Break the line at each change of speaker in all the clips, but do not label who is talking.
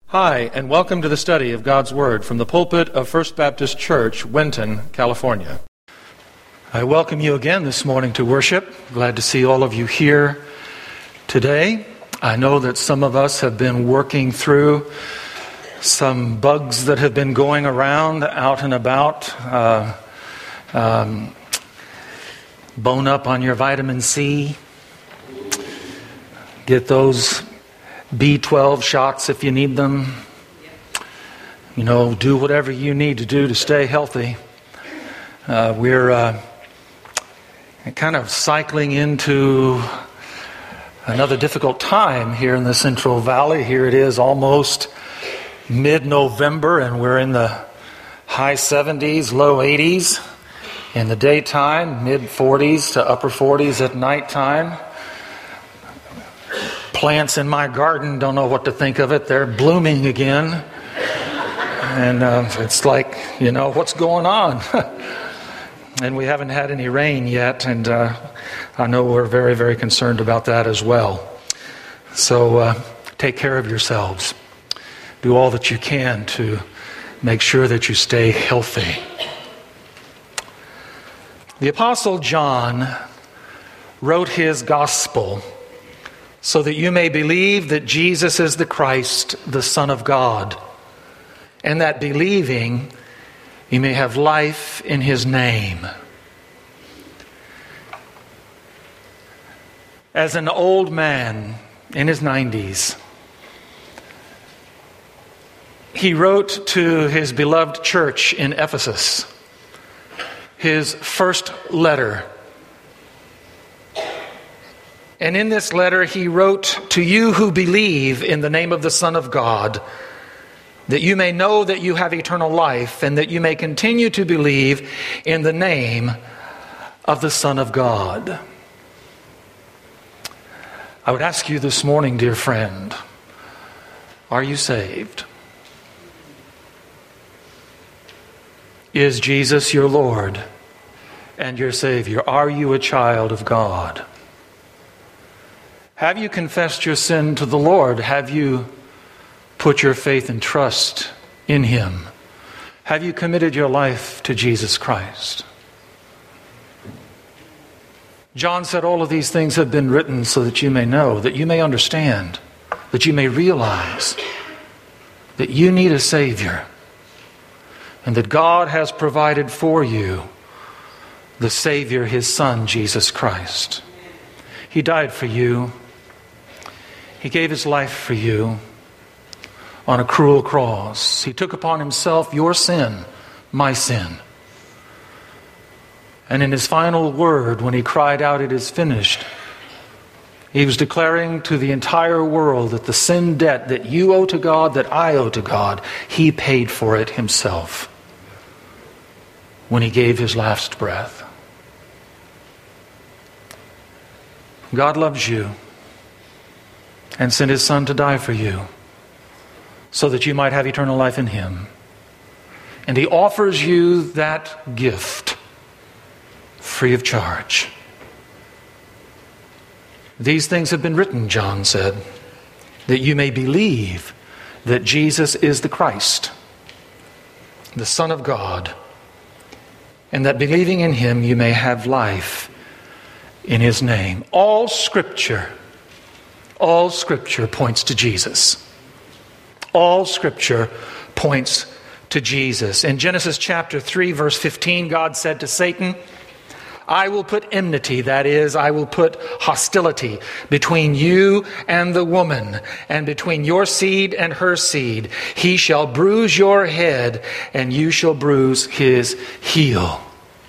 Hi, and welcome to the study of God's Word from the pulpit of First Baptist Church, Winton, California. I welcome you again this morning to worship. Glad to see all of you here today. I know that some of us have been working through some bugs that have been going around out and about. Bone up on your vitamin C. Get those B12 shots if you need them. Do whatever you need to do to stay healthy. We're kind of cycling into another difficult time here in the Central Valley. Here it is almost mid-November, and we're in the high 70s, low 80s in the daytime, mid-40s to upper 40s at nighttime. Plants in my garden don't know what to think of it. They're blooming again. And it's like, what's going on? And we haven't had any rain yet, and I know we're very, very concerned about that as well. So take care of yourselves. Do all that you can to make sure that you stay healthy. The Apostle John wrote his gospel so that you may believe that Jesus is the Christ, the Son of God, and that believing you may have life in His name. As an old man in his 90s, he wrote to his beloved church in Ephesus, his first letter. And in this letter, he wrote, "To you who believe in the name of the Son of God, that you may know that you have eternal life, and that you may continue to believe in the name of the Son of God." I would ask you this morning, dear friend, are you saved? Is Jesus your Lord and your Savior? Are you a child of God? Have you confessed your sin to the Lord? Have you put your faith and trust in Him? Have you committed your life to Jesus Christ? John said all of these things have been written so that you may know, that you may understand, that you may realize that you need a Savior, and that God has provided for you the Savior, His Son, Jesus Christ. He died for you. He gave His life for you on a cruel cross. He took upon Himself your sin, my sin. And in His final word, when He cried out, "It is finished," He was declaring to the entire world that the sin debt that you owe to God, that I owe to God, He paid for it Himself when He gave His last breath. God loves you and sent His Son to die for you so that you might have eternal life in Him. And He offers you that gift free of charge. These things have been written, John said, that you may believe that Jesus is the Christ, the Son of God, and that believing in Him you may have life in His name. All Scripture points to Jesus. All Scripture points to Jesus. In Genesis chapter 3, verse 15, God said to Satan, "I will put enmity," that is, I will put hostility, "between you and the woman, and between your seed and her seed. He shall bruise your head, and you shall bruise his heel."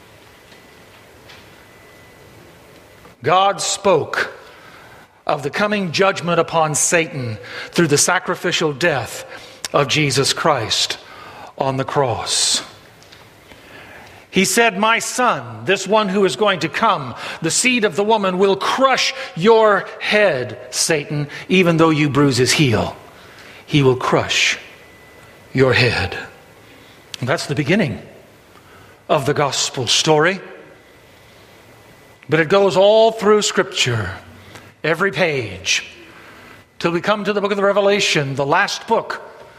God spoke of the coming judgment upon Satan through the sacrificial death of Jesus Christ on the cross. He said, "My son, this one who is going to come, the seed of the woman, will crush your head, Satan, even though you bruise his heel. He will crush your head." And that's the beginning of the gospel story. But it goes all through Scripture, every page, till we come to the book of the Revelation, the last book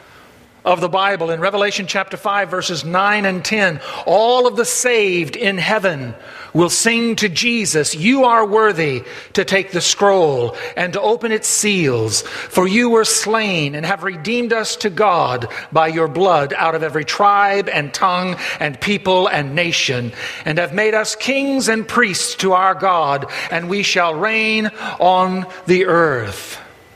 of the Bible, in Revelation chapter 5, verses 9 and 10, all of the saved in heaven will sing to Jesus, "You are worthy to take the scroll and to open its seals, for you were slain and have redeemed us to God by your blood out of every tribe and tongue and people and nation, and have made us kings and priests to our God, and we shall reign on the earth."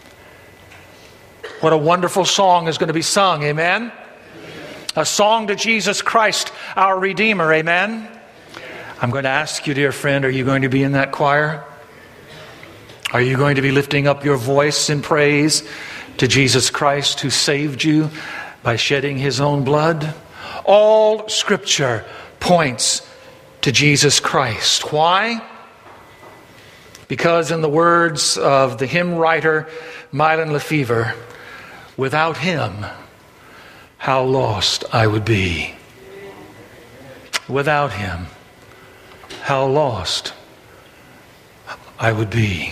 What a wonderful song is going to be sung, amen? A song to Jesus Christ, our Redeemer, amen? I'm going to ask you, dear friend, are you going to be in that choir? Are you going to be lifting up your voice in praise to Jesus Christ who saved you by shedding his own blood? All Scripture points to Jesus Christ. Why? Because in the words of the hymn writer Mylon Lefevre, without him, how lost I would be. Without him, how lost I would be.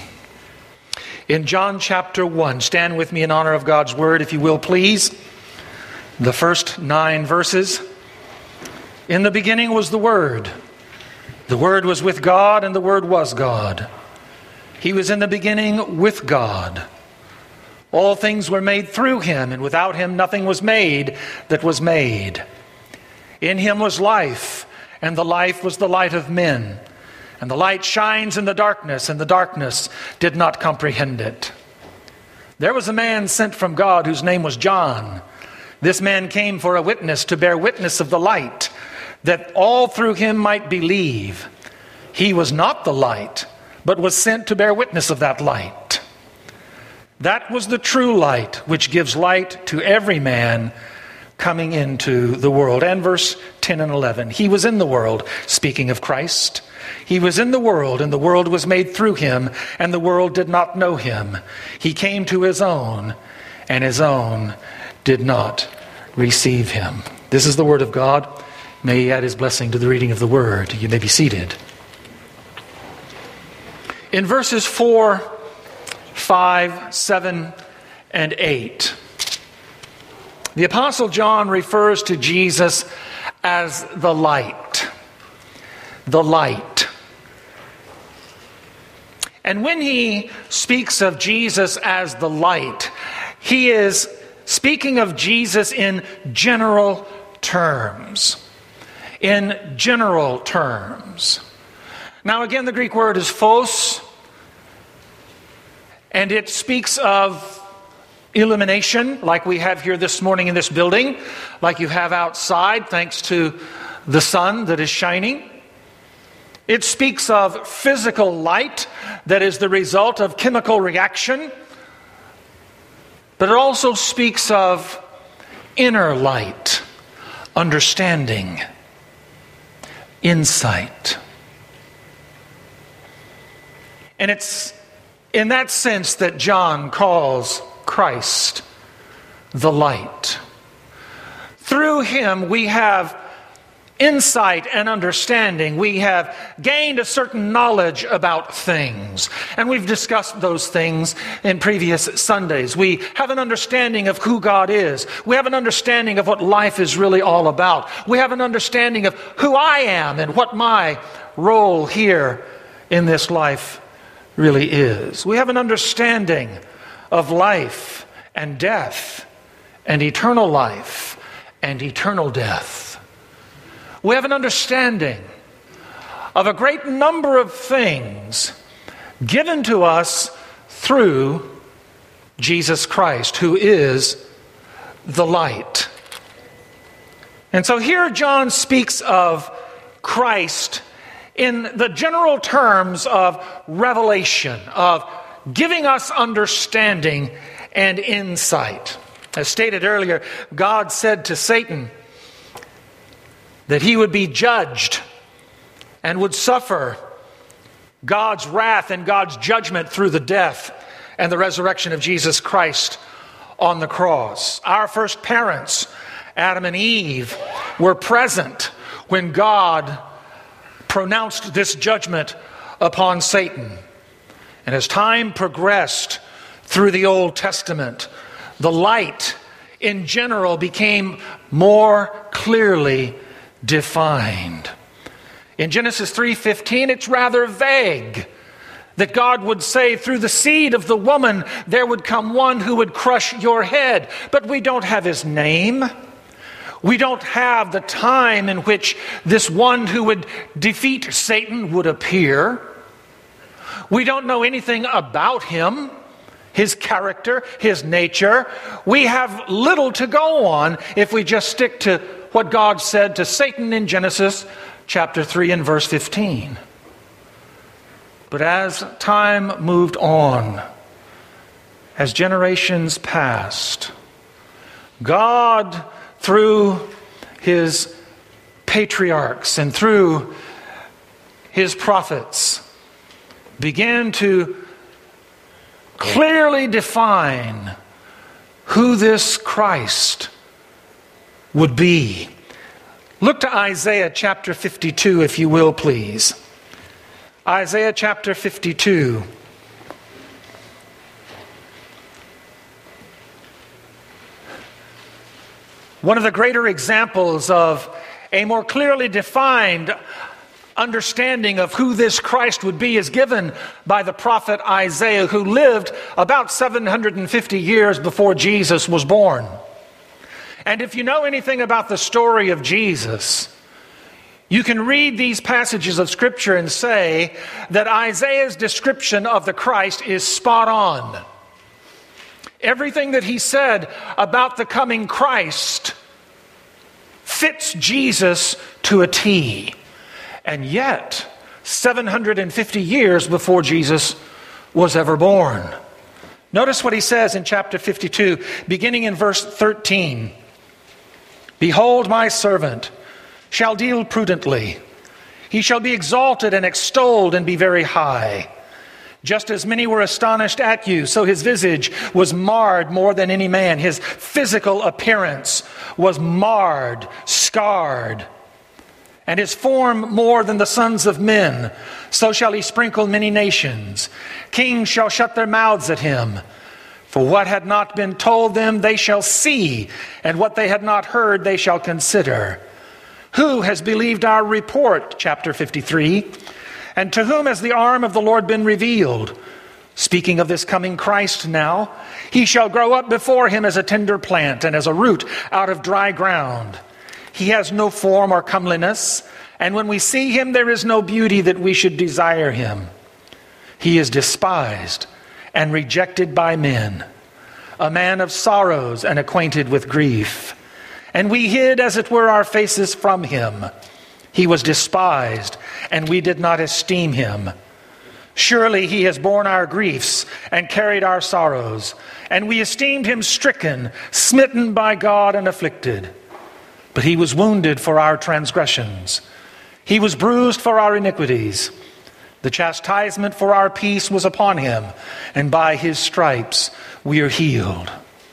In John chapter 1, stand with me in honor of God's word, if you will, please. The first 9 verses. In the beginning was the Word. The Word was with God, and the Word was God. He was in the beginning with God. All things were made through him, and without him nothing was made that was made. In him was life, and the life was the light of men. And the light shines in the darkness, and the darkness did not comprehend it. There was a man sent from God whose name was John. This man came for a witness, to bear witness of the light, that all through him might believe. He was not the light, but was sent to bear witness of that light. That was the true light, which gives light to every man coming into the world. And verse 10 and 11, he was in the world, speaking of Christ. He was in the world, and the world was made through him, and the world did not know him. He came to his own, and his own did not receive him. This is the word of God. May he add his blessing to the reading of the word. You may be seated. In verses 4, 5, 7, and 8, the Apostle John refers to Jesus as the light. The light. And when he speaks of Jesus as the light, he is speaking of Jesus in general terms. In general terms. Now again, the Greek word is phos, and it speaks of illumination, like we have here this morning in this building, like you have outside, thanks to the sun that is shining. It speaks of physical light that is the result of chemical reaction, but it also speaks of inner light, understanding, insight. And it's in that sense that John calls Christ the light. Through him we have insight and understanding. We have gained a certain knowledge about things. And we've discussed those things in previous Sundays. We have an understanding of who God is. We have an understanding of what life is really all about. We have an understanding of who I am and what my role here in this life really is. We have an understanding of life and death and eternal life and eternal death. We have an understanding of a great number of things given to us through Jesus Christ, who is the light. And so here John speaks of Christ in the general terms of revelation, of giving us understanding and insight. As stated earlier, God said to Satan that he would be judged and would suffer God's wrath and God's judgment through the death and the resurrection of Jesus Christ on the cross. Our first parents, Adam and Eve, were present when God pronounced this judgment upon Satan. And as time progressed through the Old Testament, the light in general became more clearly defined. In Genesis 3:15, it's rather vague that God would say, through the seed of the woman, there would come one who would crush your head. But we don't have his name. We don't have the time in which this one who would defeat Satan would appear. We don't know anything about him, his character, his nature. We have little to go on if we just stick to what God said to Satan in Genesis chapter 3 and verse 15. But as time moved on, as generations passed, God, through his patriarchs and through his prophets, began to clearly define who this Christ would be. Look to Isaiah chapter 52, if you will, please. Isaiah chapter 52. One of the greater examples of a more clearly defined understanding of who this Christ would be is given by the prophet Isaiah, who lived about 750 years before Jesus was born. And if you know anything about the story of Jesus, you can read these passages of Scripture and say that Isaiah's description of the Christ is spot on. Everything that he said about the coming Christ fits Jesus to a T. And yet, 750 years before Jesus was ever born. Notice what he says in chapter 52, beginning in verse 13. Behold, my servant shall deal prudently. He shall be exalted and extolled and be very high. Just as many were astonished at you, so his visage was marred more than any man. His physical appearance was marred, scarred. And his form more than the sons of men. So shall he sprinkle many nations. Kings shall shut their mouths at him. For what had not been told them, they shall see, and what they had not heard, they shall consider. Who has believed our report? Chapter 53. And to whom has the arm of the Lord been revealed? Speaking of this coming Christ now, he shall grow up before him as a tender plant, and as a root out of dry ground. He has no form or comeliness, and when we see him, there is no beauty that we should desire him. He is despised and rejected by men, a man of sorrows and acquainted with grief. And we hid, as it were, our faces from him. He was despised, and we did not esteem him. Surely he has borne our griefs and carried our sorrows, and we esteemed him stricken, smitten by God, and afflicted. But he was wounded for our transgressions. He was bruised for our iniquities. The chastisement for our peace was upon him, and by his stripes we are healed.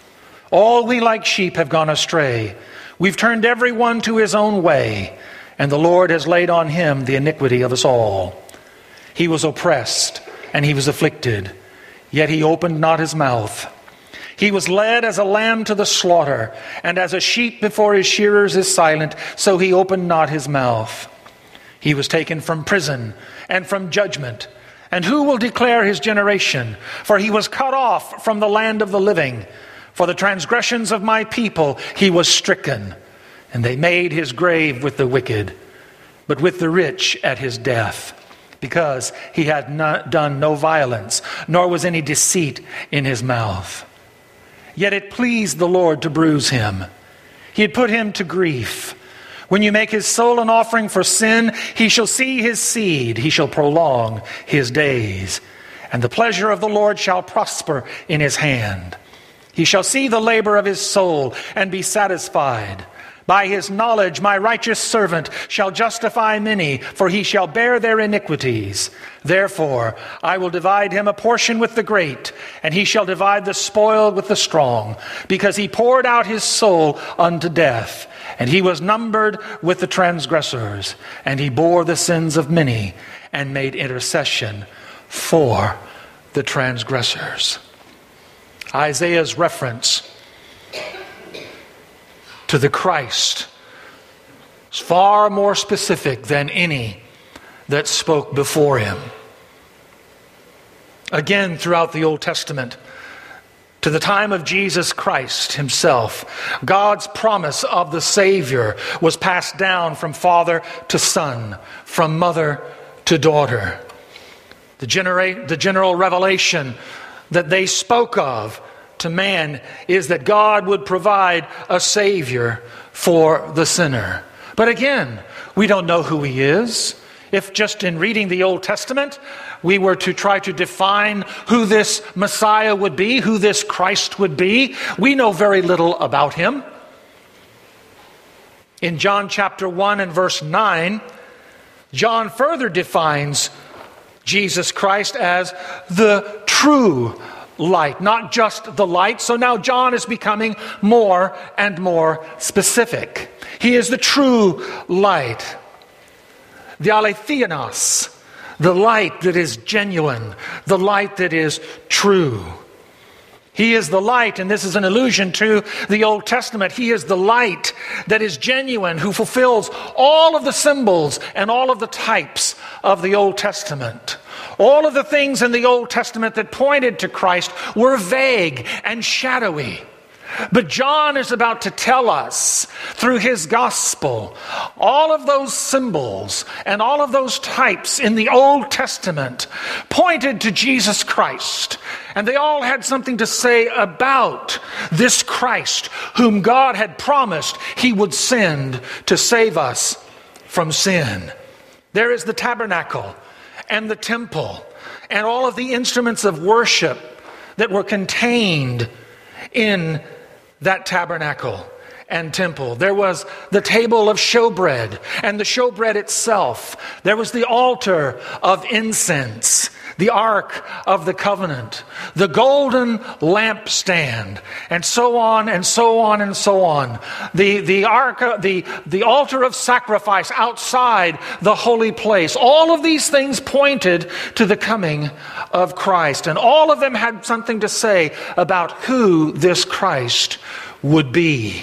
All we like sheep have gone astray. We've turned every one to his own way, and the Lord has laid on him the iniquity of us all. He was oppressed, and he was afflicted, yet he opened not his mouth. He was led as a lamb to the slaughter, and as a sheep before his shearers is silent, so he opened not his mouth. He was taken from prison and from judgment. And who will declare his generation? For he was cut off from the land of the living. For the transgressions of my people he was stricken. And they made his grave with the wicked, but with the rich at his death. Because he had not done no violence, nor was any deceit in his mouth. Yet it pleased the Lord to bruise him. He had put him to grief. When you make his soul an offering for sin, he shall see his seed. He shall prolong his days. And the pleasure of the Lord shall prosper in his hand. He shall see the labor of his soul and be satisfied. By his knowledge my righteous servant shall justify many, for he shall bear their iniquities. Therefore I will divide him a portion with the great, and he shall divide the spoil with the strong, because he poured out his soul unto death, and he was numbered with the transgressors, and he bore the sins of many, and made intercession for the transgressors. Isaiah's reference to the Christ is far more specific than any that spoke before him. Again, throughout the Old Testament, to the time of Jesus Christ himself, God's promise of the Savior was passed down from father to son, from mother to daughter. The general revelation that they spoke of to man is that God would provide a Savior for the sinner. But again, we don't know who he is. If just in reading the Old Testament, we were to try to define who this Messiah would be, who this Christ would be, we know very little about him. In John chapter 1 and verse 9, John further defines Jesus Christ as the true light, not just the light. So now John is becoming more and more specific. He is the true light. The aletheanos, the light that is genuine, the light that is true. He is the light, and this is an allusion to the Old Testament. He is the light that is genuine, who fulfills all of the symbols and all of the types of the Old Testament. All of the things in the Old Testament that pointed to Christ were vague and shadowy. But John is about to tell us through his gospel all of those symbols and all of those types in the Old Testament pointed to Jesus Christ. And they all had something to say about this Christ whom God had promised he would send to save us from sin. There is the tabernacle and the temple and all of the instruments of worship that were contained in that tabernacle and temple. There was the table of showbread and the showbread itself. There was the altar of incense, the ark of the covenant, the golden lampstand, and so on and so on and so on. The altar of sacrifice outside the holy place. All of these things pointed to the coming of Christ, and all of them had something to say about who this Christ would be.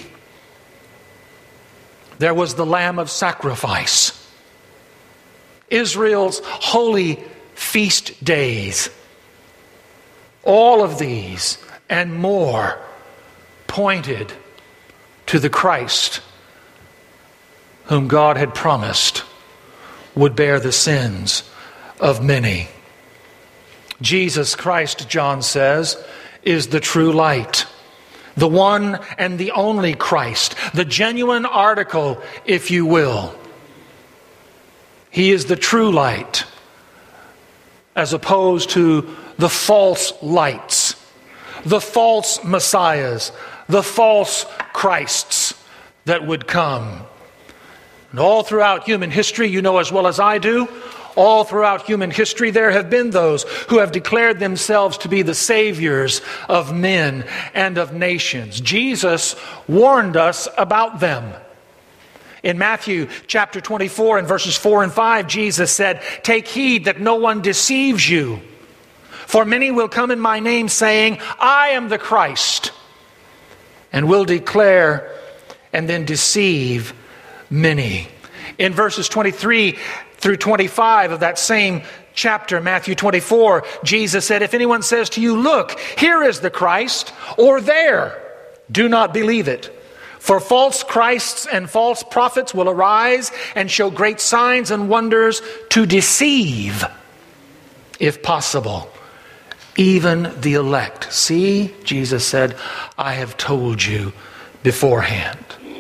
There was the Lamb of sacrifice, Israel's holy feast days. All of these and more pointed to the Christ whom God had promised would bear the sins of many. Jesus Christ, John says, is the true light, the one and the only Christ, the genuine article, if you will. He is the true light, as opposed to the false lights, the false messiahs, the false Christs that would come. And all throughout human history, you know as well as I do, all throughout human history, there have been those who have declared themselves to be the saviors of men and of nations. Jesus warned us about them. In Matthew chapter 24 and verses 4 and 5, Jesus said, "Take heed that no one deceives you. For many will come in my name saying, 'I am the Christ,' and will declare and then deceive many." In verses 23 through 25 of that same chapter, Matthew 24, Jesus said, "If anyone says to you, 'Look, here is the Christ,' or 'There,' do not believe it. For false Christs and false prophets will arise and show great signs and wonders to deceive, if possible, even the elect." See, Jesus said, "I have told you beforehand."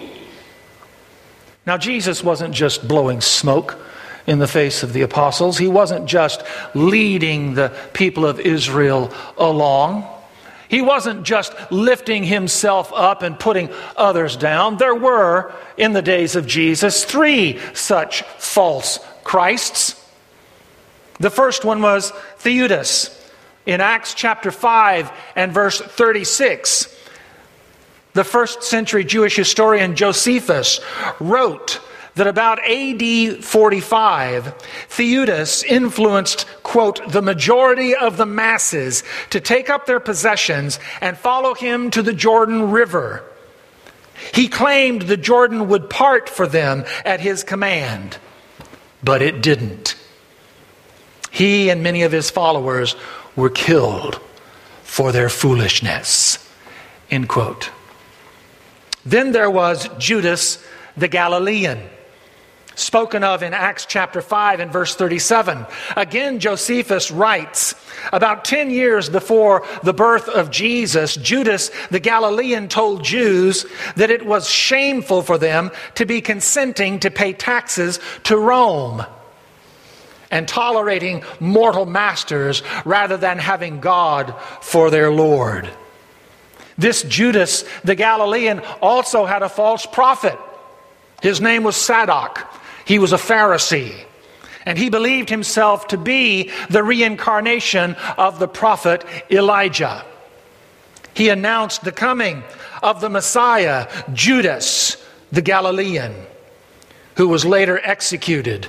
Now, Jesus wasn't just blowing smoke in the face of the apostles. He wasn't just leading the people of Israel along. He wasn't just lifting himself up and putting others down. There were, in the days of Jesus, 3 such false Christs. The first one was Theudas. In Acts chapter 5 and verse 36, the first century Jewish historian Josephus wrote that about AD 45, Theudas influenced, quote, "the majority of the masses to take up their possessions and follow him to the Jordan River." He claimed the Jordan would part for them at his command, but it didn't. He and many of his followers were killed for their foolishness. End quote. Then there was Judas the Galilean, spoken of in Acts chapter 5 and verse 37. Again, Josephus writes, about 10 years before the birth of Jesus, Judas the Galilean told Jews that it was shameful for them to be consenting to pay taxes to Rome and tolerating mortal masters rather than having God for their Lord. This Judas the Galilean also had a false prophet. His name was Zadok. He was a Pharisee, and he believed himself to be the reincarnation of the prophet Elijah. He announced the coming of the Messiah, Judas the Galilean, who was later executed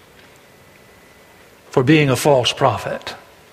for being a false prophet.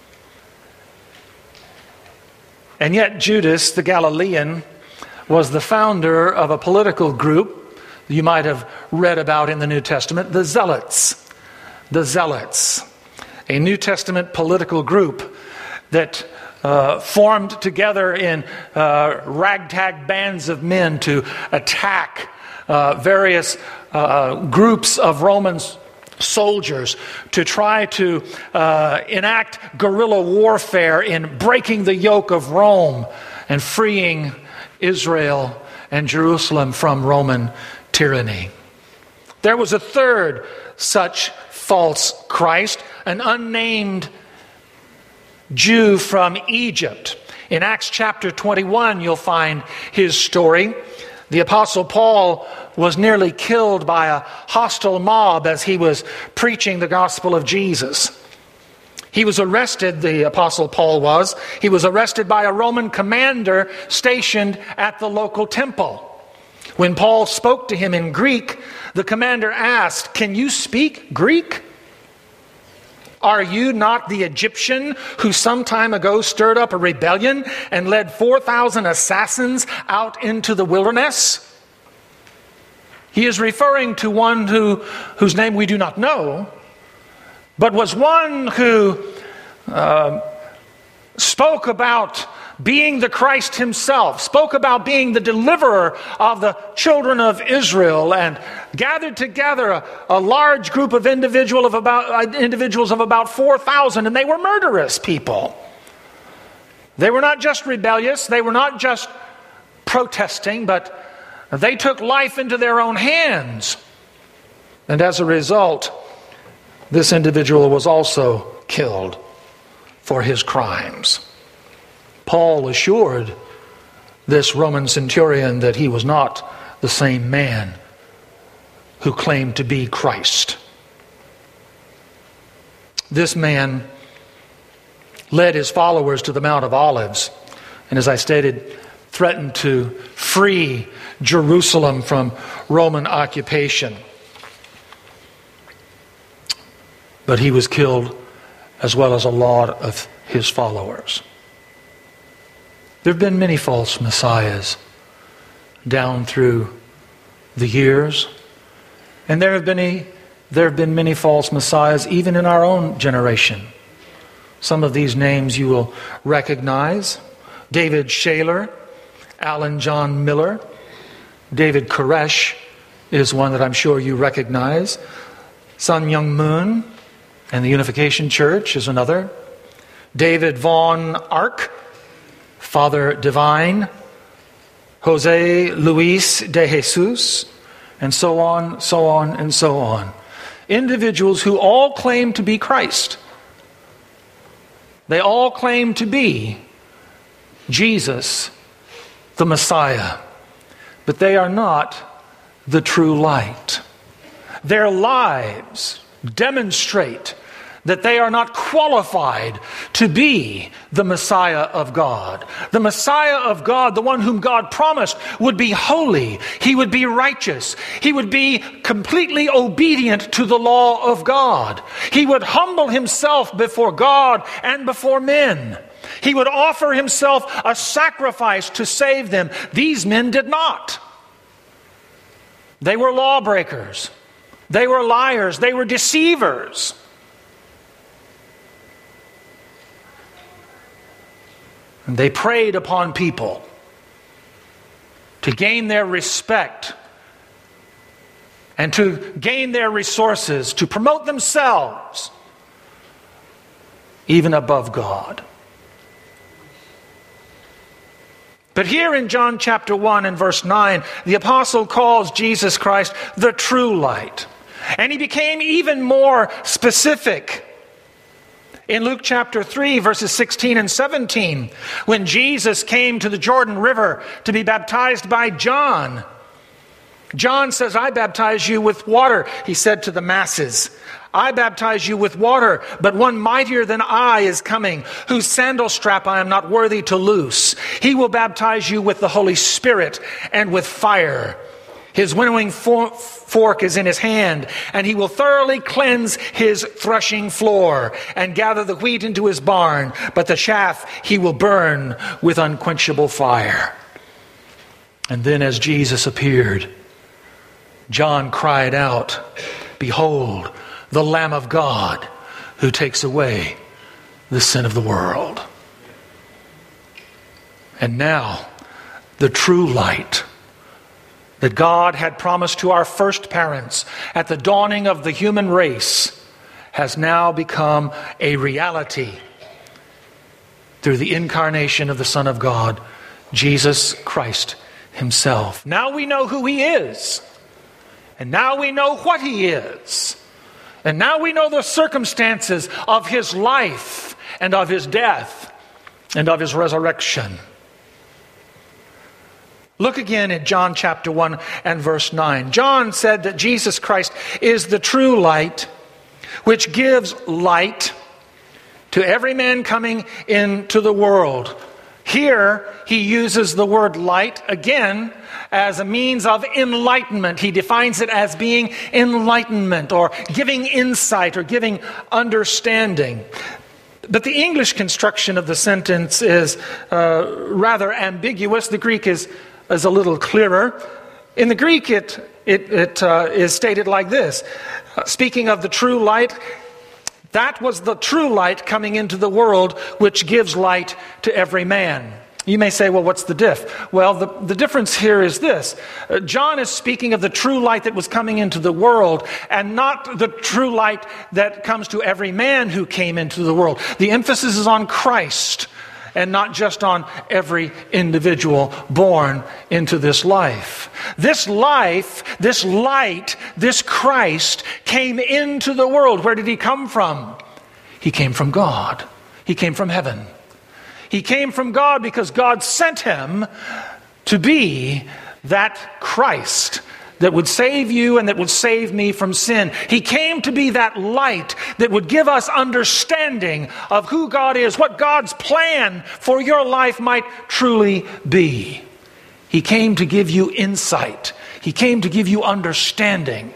And yet Judas the Galilean was the founder of a political group you might have read about in the New Testament, the Zealots. The Zealots, a New Testament political group that formed together in ragtag bands of men to attack various groups of Roman soldiers, to try to enact guerrilla warfare in breaking the yoke of Rome and freeing Israel and Jerusalem from Roman tyranny. There was a third such false Christ, an unnamed Jew from Egypt. In Acts chapter 21, you'll find his story. The Apostle Paul was nearly killed by a hostile mob as he was preaching the gospel of Jesus. He was arrested, the Apostle Paul was. He was arrested by a Roman commander stationed at the local temple. When Paul spoke to him in Greek, the commander asked, "Can you speak Greek? Are you not the Egyptian who some time ago stirred up a rebellion and led 4,000 assassins out into the wilderness?" He is referring to one whose name we do not know, but was one who spoke about being the Christ himself, spoke about being the deliverer of the children of Israel, and gathered together a large group of individuals of about 4,000, and they were murderous people. They were not just rebellious, they were not just protesting, but they took life into their own hands. And as a result, this individual was also killed for his crimes. Paul assured this Roman centurion that he was not the same man who claimed to be Christ. This man led his followers to the Mount of Olives, and as I stated, threatened to free Jerusalem from Roman occupation. But he was killed, as well as a lot of his followers. There have been many false messiahs down through the years, and there have been many false messiahs even in our own generation. Some of these names you will recognize: David Shaler, Alan John Miller, David Koresh is one that I'm sure you recognize. Sun Myung Moon and the Unification Church is another. David Vaughn Ark, Father Divine, Jose Luis de Jesus, and so on, and so on. Individuals who all claim to be Christ. They all claim to be Jesus, the Messiah, but they are not the true light. Their lives demonstrate that they are not qualified to be the Messiah of God. The Messiah of God, the one whom God promised, would be holy. He would be righteous. He would be completely obedient to the law of God. He would humble himself before God and before men. He would offer himself a sacrifice to save them. These men did not. They were lawbreakers. They were liars. They were deceivers. And they preyed upon people to gain their respect and to gain their resources, to promote themselves even above God. But here in John chapter 1 and verse 9, the apostle calls Jesus Christ the true light. And he became even more specific in Luke chapter 3, verses 16 and 17, when Jesus came to the Jordan River to be baptized by John. John says, I baptize you with water, he said to the masses. I baptize you with water, but one mightier than I is coming, whose sandal strap I am not worthy to loose. He will baptize you with the Holy Spirit and with fire. His winnowing fork is in his hand, and he will thoroughly cleanse his threshing floor and gather the wheat into his barn, but the chaff he will burn with unquenchable fire. And then as Jesus appeared, John cried out, Behold, the Lamb of God who takes away the sin of the world. And now, the true light that God had promised to our first parents at the dawning of the human race has now become a reality through the incarnation of the Son of God, Jesus Christ himself. Now we know who he is. And now we know what he is. And now we know the circumstances of his life and of his death and of his resurrection. Look again at John chapter 1 and verse 9. John said that Jesus Christ is the true light, which gives light to every man coming into the world. Here, he uses the word light again as a means of enlightenment. He defines it as being enlightenment or giving insight or giving understanding. But the English construction of the sentence is rather ambiguous. The Greek is a little clearer. In the Greek, it is stated like this. Speaking of the true light, that was the true light coming into the world, which gives light to every man. You may say, well, what's the diff? Well, the difference here is this. John is speaking of the true light that was coming into the world and not the true light that comes to every man who came into the world. The emphasis is on Christ and not just on every individual born into this life. This life, this light, this Christ came into the world. Where did he come from? He came from God. He came from heaven. He came from God because God sent him to be that Christ that would save you and that would save me from sin. He came to be that light that would give us understanding of who God is, what God's plan for your life might truly be. He came to give you insight. He came to give you understanding.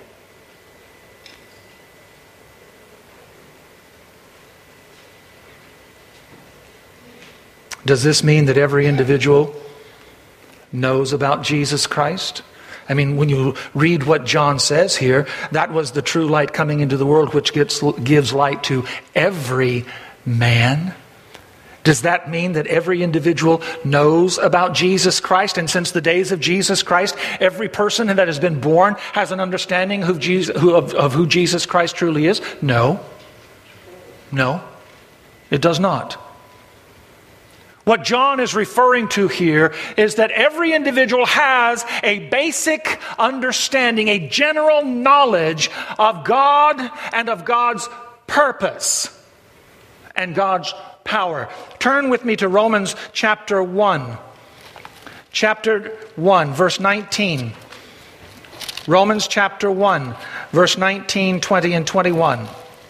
Does this mean that every individual knows about Jesus Christ? I mean, when you read what John says here, that was the true light coming into the world, which gives light to every man. Does that mean that every individual knows about Jesus Christ? And since the days of Jesus Christ, every person that has been born has an understanding of who Jesus Christ truly is? No. No, it does not. What John is referring to here is that every individual has a basic understanding, a general knowledge of God and of God's purpose and God's power. Turn with me to Romans chapter 1. Chapter 1, verse 19. Romans chapter 1, verse 19, 20, and 21.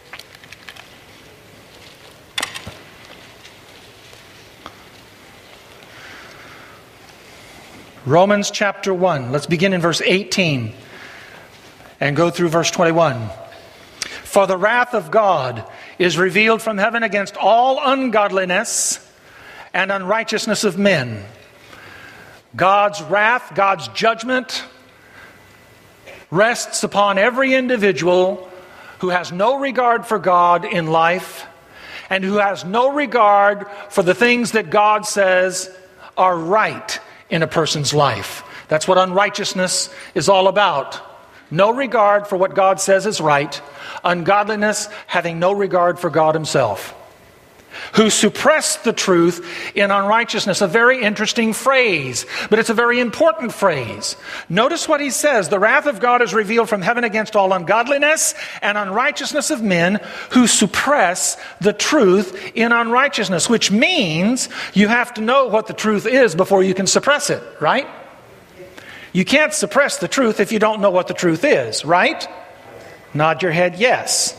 Romans chapter 1. Let's begin in verse 18 and go through verse 21. For the wrath of God is revealed from heaven against all ungodliness and unrighteousness of men. God's wrath, God's judgment rests upon every individual who has no regard for God in life and who has no regard for the things that God says are right in a person's life. That's what unrighteousness is all about. No regard for what God says is right. Ungodliness, having no regard for God himself. Who suppress the truth in unrighteousness. A very interesting phrase, but it's a very important phrase. Notice what he says. The wrath of God is revealed from heaven against all ungodliness and unrighteousness of men who suppress the truth in unrighteousness. Which means you have to know what the truth is before you can suppress it, right? You can't suppress the truth if you don't know what the truth is, right? Nod your head yes.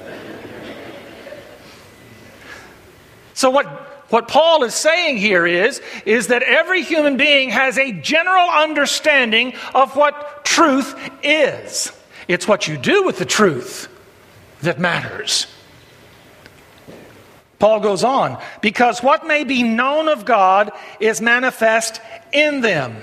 So what Paul is saying here is that every human being has a general understanding of what truth is. It's what you do with the truth that matters. Paul goes on, because what may be known of God is manifest in them.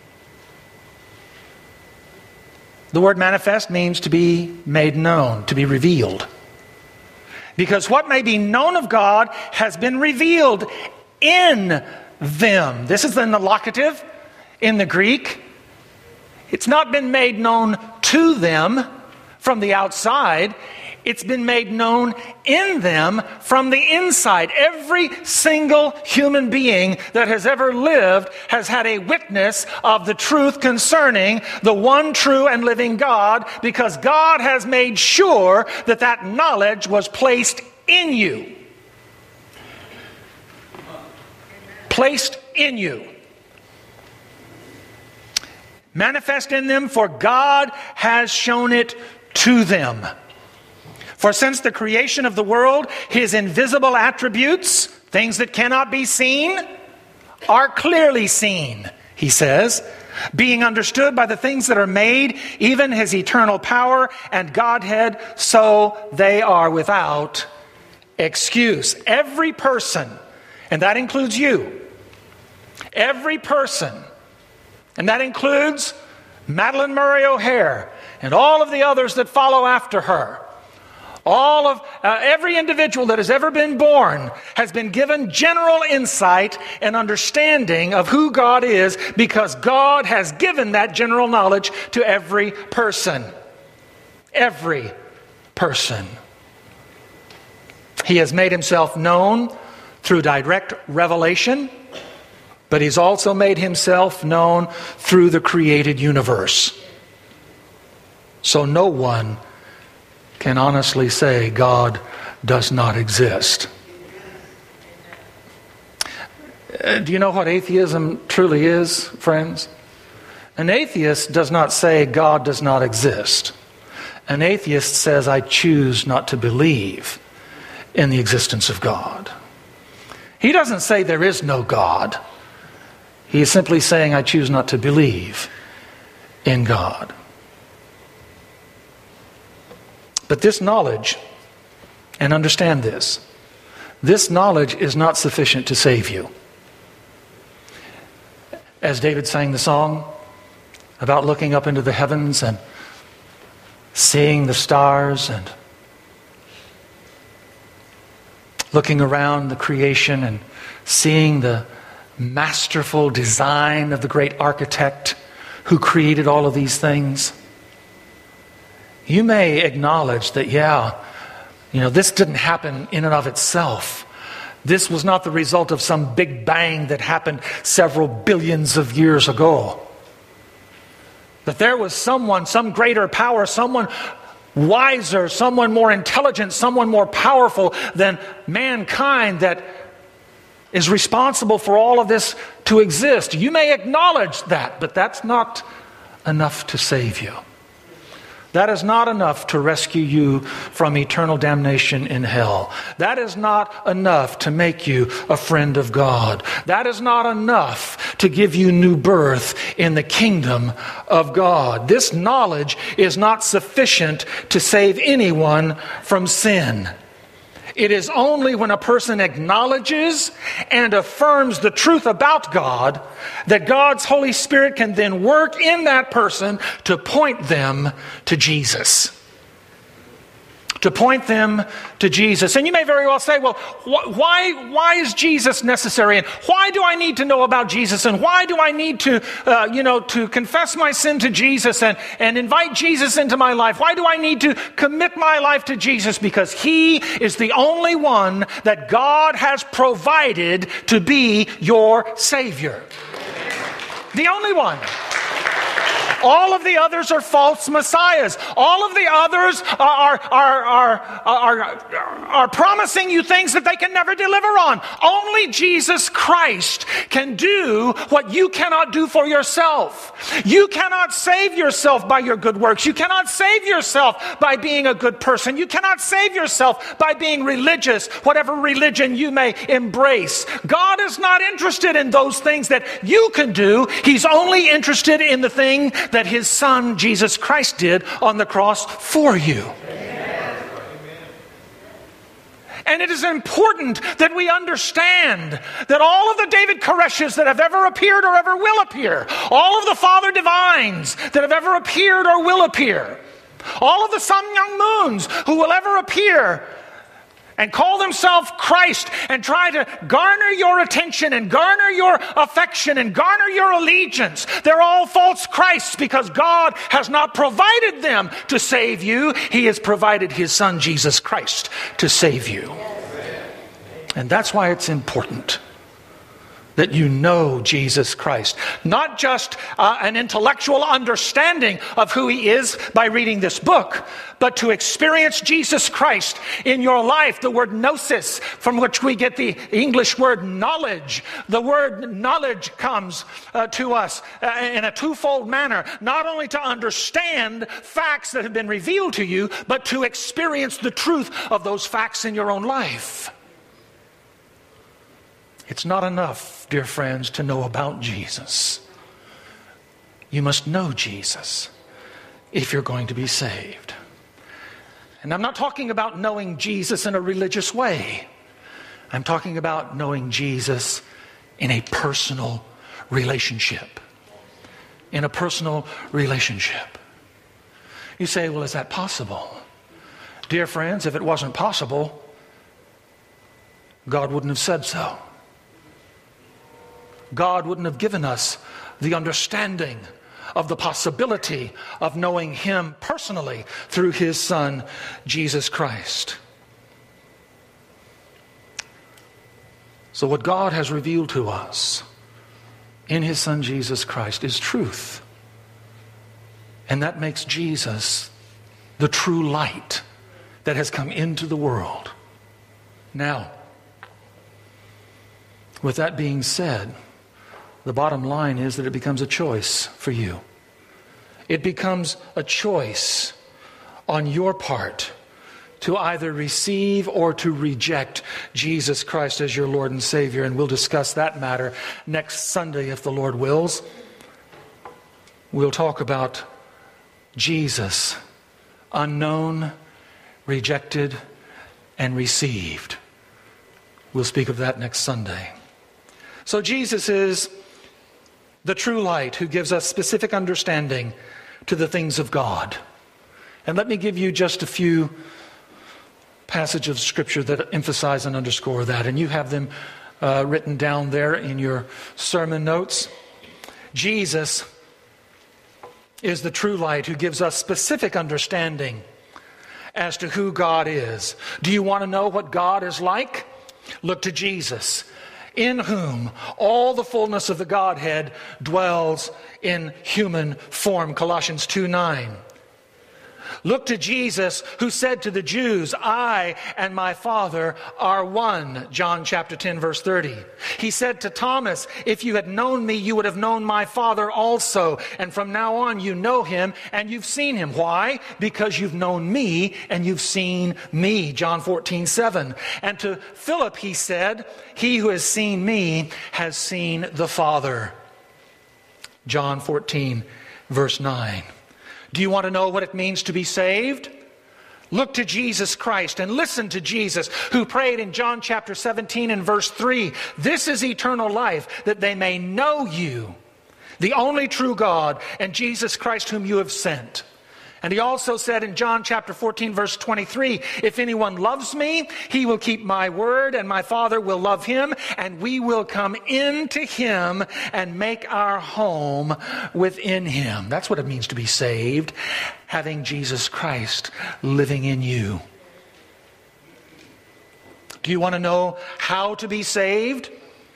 The word manifest means to be made known, to be revealed. Because what may be known of God has been revealed in them. This is in the locative in the Greek. It's not been made known to them from the outside. It's been made known in them from the inside. Every single human being that has ever lived has had a witness of the truth concerning the one true and living God, because God has made sure that that knowledge was placed in you. Placed in you. Manifest in them, for God has shown it to them. For since the creation of the world, his invisible attributes, things that cannot be seen, are clearly seen, he says, being understood by the things that are made, even his eternal power and Godhead, so they are without excuse. Every person, and that includes you, every person, and that includes Madalyn Murray O'Hair and all of the others that follow after her, all of every individual that has ever been born has been given general insight and understanding of who God is, because God has given that general knowledge to every person. Every person. He has made himself known through direct revelation, but he's also made himself known through the created universe. So no one can honestly say God does not exist. Do you know what atheism truly is, friends? An atheist does not say God does not exist. An atheist says, I choose not to believe in the existence of God. He doesn't say there is no God. He is simply saying, I choose not to believe in God. But this knowledge, and understand this knowledge is not sufficient to save you. As David sang the song about looking up into the heavens and seeing the stars and looking around the creation and seeing the masterful design of the great architect who created all of these things. You may acknowledge that, this didn't happen in and of itself. This was not the result of some big bang that happened several billions of years ago. That there was someone, some greater power, someone wiser, someone more intelligent, someone more powerful than mankind that is responsible for all of this to exist. You may acknowledge that, but that's not enough to save you. That is not enough to rescue you from eternal damnation in hell. That is not enough to make you a friend of God. That is not enough to give you new birth in the kingdom of God. This knowledge is not sufficient to save anyone from sin. It is only when a person acknowledges and affirms the truth about God that God's Holy Spirit can then work in that person to point them to Jesus. To point them to Jesus. And you may very well say, well, why is Jesus necessary? And why do I need to know about Jesus? And why do I need to, to confess my sin to Jesus and invite Jesus into my life? Why do I need to commit my life to Jesus? Because He is the only one that God has provided to be your Savior. The only one. All of the others are false messiahs. All of the others are promising you things that they can never deliver on. Only Jesus Christ can do what you cannot do for yourself. You cannot save yourself by your good works. You cannot save yourself by being a good person. You cannot save yourself by being religious, whatever religion you may embrace. God is not interested in those things that you can do. He's only interested in the thing that His Son, Jesus Christ, did on the cross for you. Amen. And it is important that we understand that all of the David Koreshes that have ever appeared or ever will appear, all of the Father Divines that have ever appeared or will appear, all of the Sun Myung Moons who will ever appear and call themselves Christ and try to garner your attention and garner your affection and garner your allegiance. They're all false Christs because God has not provided them to save you. He has provided His Son, Jesus Christ, to save you. And that's why it's important that you know Jesus Christ. Not just an intellectual understanding of who He is by reading this book, but to experience Jesus Christ in your life. The word gnosis, from which we get the English word knowledge. The word knowledge comes to us in a twofold manner. Not only to understand facts that have been revealed to you, but to experience the truth of those facts in your own life. It's not enough, dear friends, to know about Jesus. You must know Jesus if you're going to be saved. And I'm not talking about knowing Jesus in a religious way. I'm talking about knowing Jesus in a personal relationship. In a personal relationship. You say, well, is that possible? Dear friends, if it wasn't possible, God wouldn't have said so. God wouldn't have given us the understanding of the possibility of knowing Him personally through His Son, Jesus Christ. So what God has revealed to us in His Son, Jesus Christ, is truth. And that makes Jesus the true light that has come into the world. Now, with that being said, the bottom line is that it becomes a choice for you. It becomes a choice on your part to either receive or to reject Jesus Christ as your Lord and Savior. And we'll discuss that matter next Sunday if the Lord wills. We'll talk about Jesus, unknown, rejected, and received. We'll speak of that next Sunday. So Jesus is the true light who gives us specific understanding to the things of God. And let me give you just a few passages of Scripture that emphasize and underscore that. And you have them written down there in your sermon notes. Jesus is the true light who gives us specific understanding as to who God is. Do you want to know what God is like? Look to Jesus, in whom all the fullness of the Godhead dwells in human form. Colossians 2:9. Look to Jesus, who said to the Jews, I and my Father are one. John chapter 10, verse 30. He said to Thomas, if you had known me, you would have known my Father also. And from now on, you know him and you've seen him. Why? Because you've known me and you've seen me. John 14:7. And to Philip he said, he who has seen me has seen the Father. John 14, verse 9. Do you want to know what it means to be saved? Look to Jesus Christ and listen to Jesus, who prayed in John chapter 17 and verse 3, "This is eternal life, that they may know you, the only true God, and Jesus Christ whom you have sent." And he also said in John chapter 14 verse 23, "If anyone loves me, he will keep my word, and my Father will love him, and we will come into him and make our home within him." That's what it means to be saved, having Jesus Christ living in you. Do you want to know how to be saved?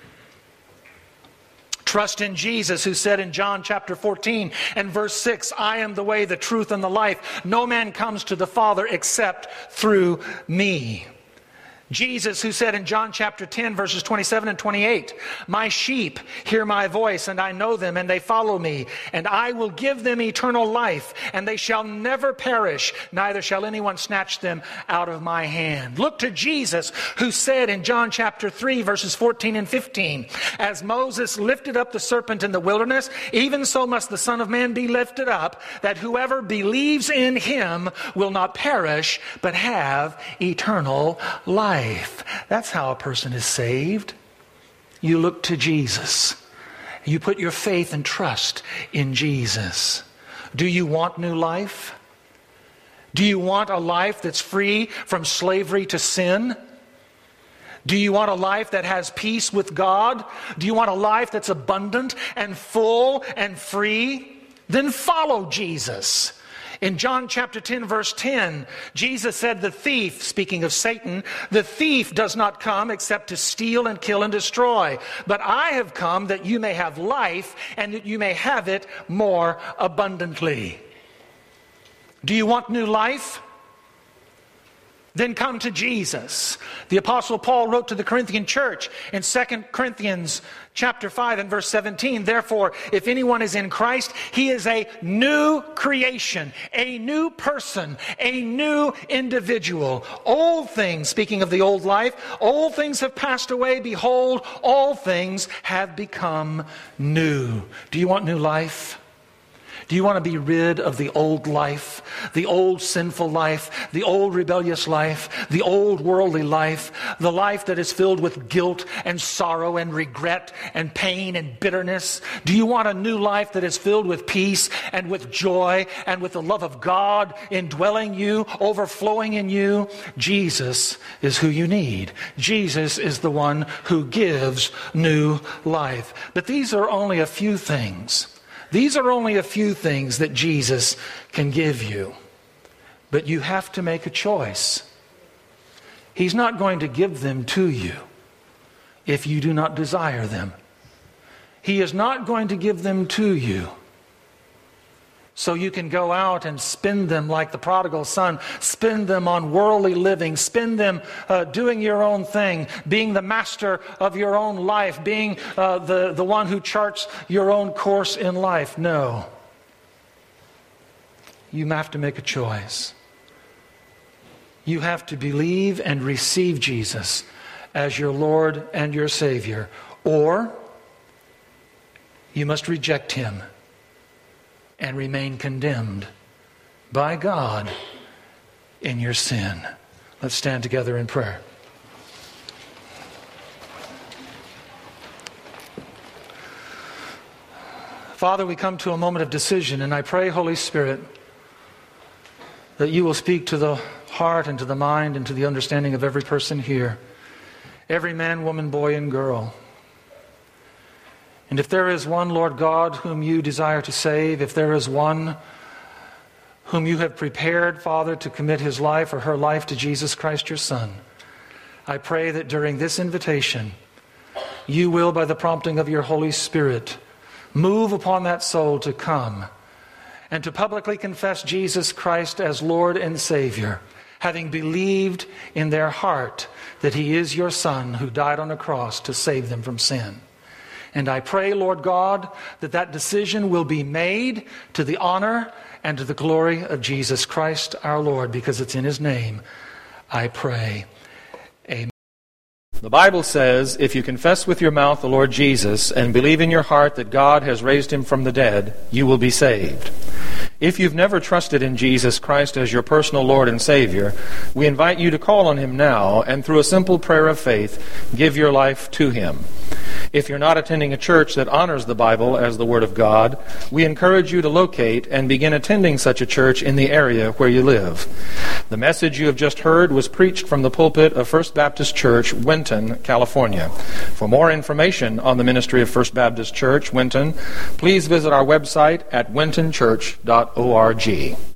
Trust in Jesus, who said in John chapter 14 and verse 6, "I am the way, the truth, and the life. No man comes to the Father except through me." Jesus, who said in John chapter 10 verses 27 and 28, "My sheep hear my voice, and I know them, and they follow me. And I will give them eternal life, and they shall never perish, neither shall anyone snatch them out of my hand." Look to Jesus, who said in John chapter 3 verses 14 and 15, "As Moses lifted up the serpent in the wilderness, even so must the Son of Man be lifted up, that whoever believes in him will not perish, but have eternal life." That's how a person is saved. You look to Jesus. You put your faith and trust in Jesus. Do you want new life? Do you want a life that's free from slavery to sin? Do you want a life that has peace with God? Do you want a life that's abundant and full and free? Then follow Jesus. In John chapter 10 verse 10, Jesus said, "The thief," speaking of Satan, "the thief does not come except to steal and kill and destroy. But I have come that you may have life, and that you may have it more abundantly." Do you want new life? Then come to Jesus. The Apostle Paul wrote to the Corinthian church in 2 Corinthians chapter 5 and verse 17, "Therefore, if anyone is in Christ, he is a new creation, a new person, a new individual. Old things," speaking of the old life, "old things have passed away. Behold, all things have become new." Do you want new life? Do you want to be rid of the old life, the old sinful life, the old rebellious life, the old worldly life, the life that is filled with guilt and sorrow and regret and pain and bitterness? Do you want a new life that is filled with peace and with joy and with the love of God indwelling you, overflowing in you? Jesus is who you need. Jesus is the one who gives new life. But these are only a few things. These are only a few things that Jesus can give you. But you have to make a choice. He's not going to give them to you if you do not desire them. He is not going to give them to you so you can go out and spend them like the prodigal son, spend them on worldly living, spend them doing your own thing, being the master of your own life, being the one who charts your own course in life. No. You have to make a choice. You have to believe and receive Jesus as your Lord and your Savior, or you must reject him and remain condemned by God in your sin. Let's stand together in prayer. Father, we come to a moment of decision, and I pray, Holy Spirit, that you will speak to the heart and to the mind and to the understanding of every person here, every man, woman, boy, and girl. And if there is one, Lord God, whom you desire to save, if there is one whom you have prepared, Father, to commit his life or her life to Jesus Christ, your Son, I pray that during this invitation, you will, by the prompting of your Holy Spirit, move upon that soul to come and to publicly confess Jesus Christ as Lord and Savior, having believed in their heart that he is your Son who died on a cross to save them from sin. And I pray, Lord God, that that decision will be made to the honor and to the glory of Jesus Christ our Lord, because it's in his name I pray. Amen. The Bible says, if you confess with your mouth the Lord Jesus and believe in your heart that God has raised him from the dead, you will be saved.
If you've never trusted in Jesus Christ as your personal Lord and Savior, we invite you to call on Him now and through a simple prayer of faith, give your life to Him. If you're not attending a church that honors the Bible as the Word of God, we encourage you to locate and begin attending such a church in the area where you live. The message you have just heard was preached from the pulpit of First Baptist Church, Winton, California. For more information on the ministry of First Baptist Church, Winton, please visit our website at wintonchurch.org.